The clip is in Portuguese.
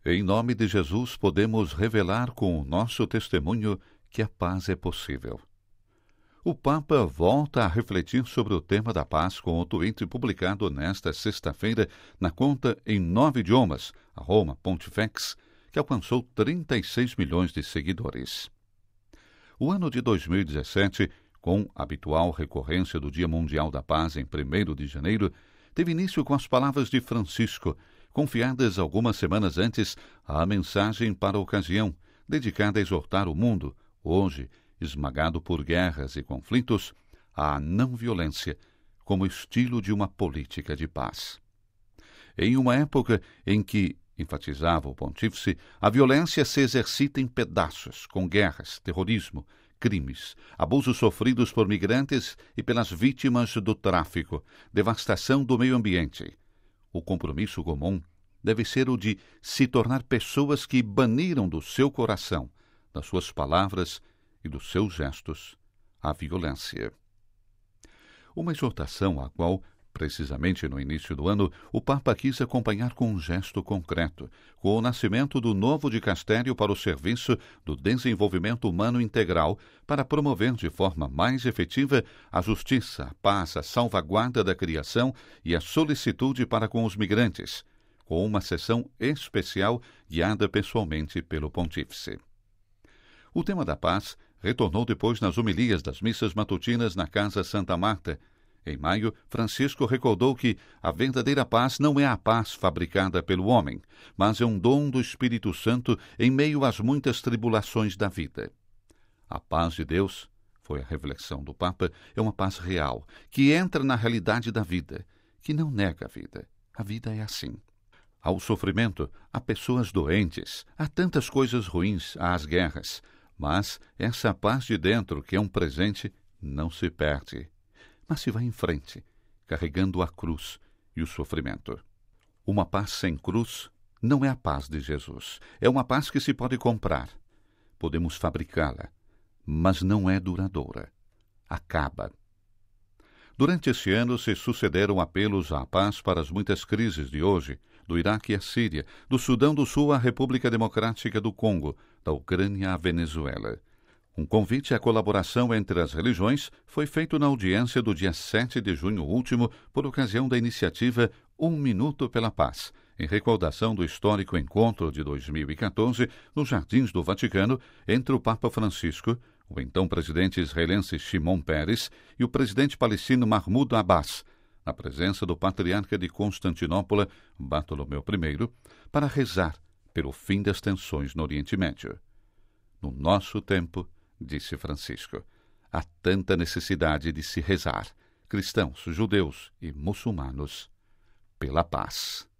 Em nome de Jesus, podemos revelar com o nosso testemunho que a paz é possível. O Papa volta a refletir sobre o tema da paz com o tweet publicado nesta sexta-feira na conta em 9 idiomas, a Roma Pontifex, que alcançou 36 milhões de seguidores. O ano de 2017, com a habitual recorrência do Dia Mundial da Paz em 1º de janeiro, teve início com as palavras de Francisco, confiadas algumas semanas antes à mensagem para a ocasião, dedicada a exortar o mundo, hoje esmagado por guerras e conflitos, à não-violência como estilo de uma política de paz. Em uma época em que, enfatizava o pontífice, a violência se exercita em pedaços, com guerras, terrorismo, crimes, abusos sofridos por migrantes e pelas vítimas do tráfico, devastação do meio ambiente. O compromisso comum deve ser o de se tornar pessoas que baniram do seu coração, das suas palavras e dos seus gestos, a violência. Uma exortação à qual, precisamente no início do ano, o Papa quis acompanhar com um gesto concreto, com o nascimento do novo dicastério para o serviço do desenvolvimento humano integral, para promover de forma mais efetiva a justiça, a paz, a salvaguarda da criação e a solicitude para com os migrantes, com uma sessão especial guiada pessoalmente pelo pontífice. O tema da paz retornou depois nas homilias das missas matutinas na Casa Santa Marta. Em maio, Francisco recordou que a verdadeira paz não é a paz fabricada pelo homem, mas é um dom do Espírito Santo em meio às muitas tribulações da vida. A paz de Deus, foi a reflexão do Papa, é uma paz real, que entra na realidade da vida, que não nega a vida. A vida é assim. Há o sofrimento, há pessoas doentes, há tantas coisas ruins, há as guerras, mas essa paz de dentro, que é um presente, não se perde, mas se vai em frente, carregando a cruz e o sofrimento. Uma paz sem cruz não é a paz de Jesus. É uma paz que se pode comprar. Podemos fabricá-la, mas não é duradoura. Acaba. Durante este ano se sucederam apelos à paz para as muitas crises de hoje, do Iraque à Síria, do Sudão do Sul à República Democrática do Congo, da Ucrânia à Venezuela. Um convite à colaboração entre as religiões foi feito na audiência do dia 7 de junho último, por ocasião da iniciativa Um Minuto pela Paz, em recordação do histórico encontro de 2014 nos Jardins do Vaticano entre o Papa Francisco, o então presidente israelense Shimon Peres e o presidente palestino Mahmoud Abbas, na presença do patriarca de Constantinopla, Bartolomeu I, para rezar pelo fim das tensões no Oriente Médio. No nosso tempo, disse Francisco, há tanta necessidade de se rezar, cristãos, judeus e muçulmanos, pela paz.